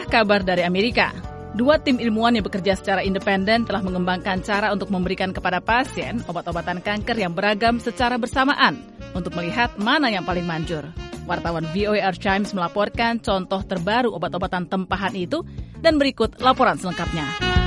Inilah kabar dari Amerika. 2 tim ilmuwan yang bekerja secara independen telah mengembangkan cara untuk memberikan kepada pasien obat-obatan kanker yang beragam secara bersamaan untuk melihat mana yang paling manjur. Wartawan VOA Earth Chimes melaporkan contoh terbaru obat-obatan tempahan itu dan berikut laporan selengkapnya.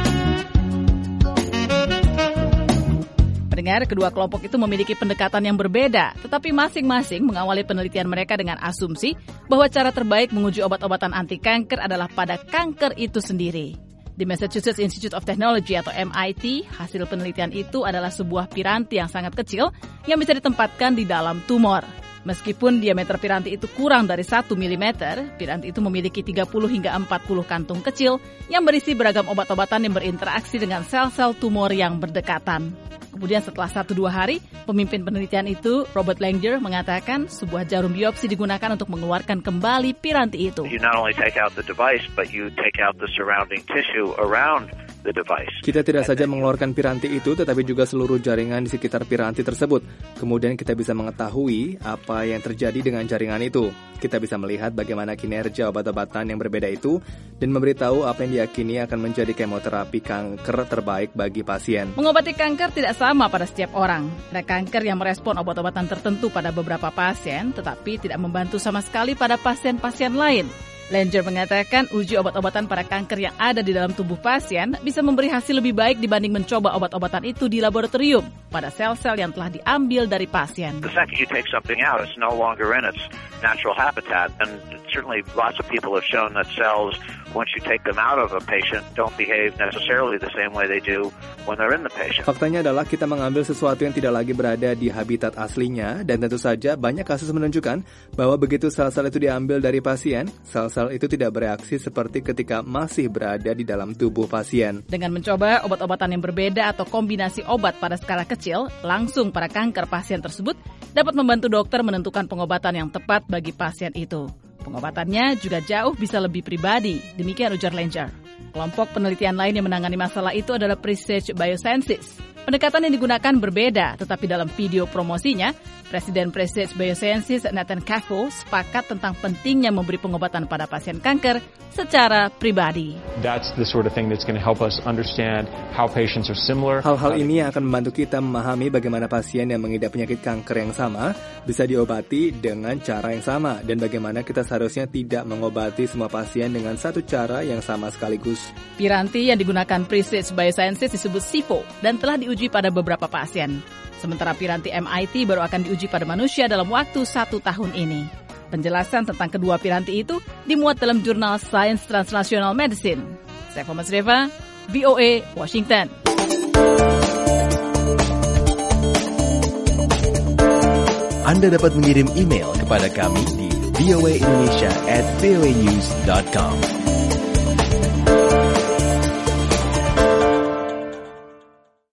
Pendengar, kedua kelompok itu memiliki pendekatan yang berbeda, tetapi masing-masing mengawali penelitian mereka dengan asumsi bahwa cara terbaik menguji obat-obatan anti kanker adalah pada kanker itu sendiri. Di Massachusetts Institute of Technology atau MIT, hasil penelitian itu adalah sebuah piranti yang sangat kecil yang bisa ditempatkan di dalam tumor. Meskipun diameter piranti itu kurang dari 1 mm, piranti itu memiliki 30 hingga 40 kantung kecil yang berisi beragam obat-obatan yang berinteraksi dengan sel-sel tumor yang berdekatan. Kemudian setelah 1-2 hari, pemimpin penelitian itu, Robert Langer, mengatakan sebuah jarum biopsi digunakan untuk mengeluarkan kembali piranti itu. You not only take out the device, but you take out the surrounding tissue around the device. Kita tidak saja mengeluarkan piranti itu, tetapi juga seluruh jaringan di sekitar piranti tersebut. Kemudian kita bisa mengetahui apa yang terjadi dengan jaringan itu. Kita bisa melihat bagaimana kinerja obat-obatan yang berbeda itu dan memberitahu apa yang diyakini akan menjadi kemoterapi kanker terbaik bagi pasien. Mengobati kanker tidak sama pada setiap orang. Ada kanker yang merespon obat-obatan tertentu pada beberapa pasien, tetapi tidak membantu sama sekali pada pasien-pasien lain. Langer mengatakan uji obat-obatan pada kanker yang ada di dalam tubuh pasien bisa memberi hasil lebih baik dibanding mencoba obat-obatan itu di laboratorium pada sel-sel yang telah diambil dari pasien. The second you take something out, it's no longer in its natural habitat, and certainly lots of people have shown that cells, once you take them out of a patient, don't behave necessarily the same way they do when they're in the patient. Faktanya adalah kita mengambil sesuatu yang tidak lagi berada di habitat aslinya, dan tentu saja banyak kasus menunjukkan bahwa begitu sel-sel itu diambil dari pasien, sel-sel itu tidak bereaksi seperti ketika masih berada di dalam tubuh pasien. Dengan mencoba obat-obatan yang berbeda atau kombinasi obat pada skala kecil, langsung pada kanker pasien tersebut, dapat membantu dokter menentukan pengobatan yang tepat bagi pasien itu. Pengobatannya juga jauh bisa lebih pribadi, demikian ujar Langer. Kelompok penelitian lain yang menangani masalah itu adalah Presage Biosciences. Pendekatan yang digunakan berbeda, tetapi dalam video promosinya, Presiden Presage Biosciences Nathan Caffell sepakat tentang pentingnya memberi pengobatan pada pasien kanker secara pribadi. That's the sort of thing that's going to help us understand how patients are similar. Hal-hal ini akan membantu kita memahami bagaimana pasien yang mengidap penyakit kanker yang sama bisa diobati dengan cara yang sama dan bagaimana kita seharusnya tidak mengobati semua pasien dengan satu cara yang sama sekaligus. Piranti yang digunakan Presage Biosciences disebut SIFO dan telah diuji pada beberapa pasien. Sementara piranti MIT baru akan diuji pada manusia dalam waktu 1 tahun ini. Penjelasan tentang kedua piranti itu dimuat dalam jurnal Science Translational Medicine. Saya Thomas Reva, VOA, Washington. Anda dapat mengirim email kepada kami di voaindonesia@voanews.com.